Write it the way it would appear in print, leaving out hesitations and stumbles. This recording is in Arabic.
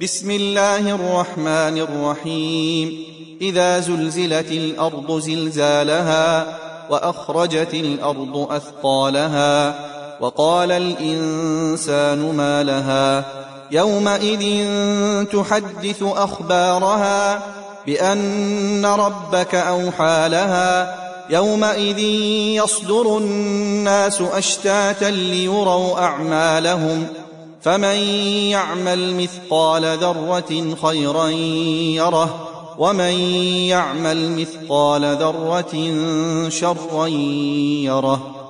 بسم الله الرحمن الرحيم. إذا زلزلت الأرض زلزالها وأخرجت الأرض أثقالها وقال الإنسان ما لها يومئذ تحدث أخبارها بأن ربك أوحى لها يومئذ يصدر الناس أشتاتا ليروا أعمالهم فمن يعمل مثقال ذرة خيرا يره ومن يعمل مثقال ذرة شرا يره.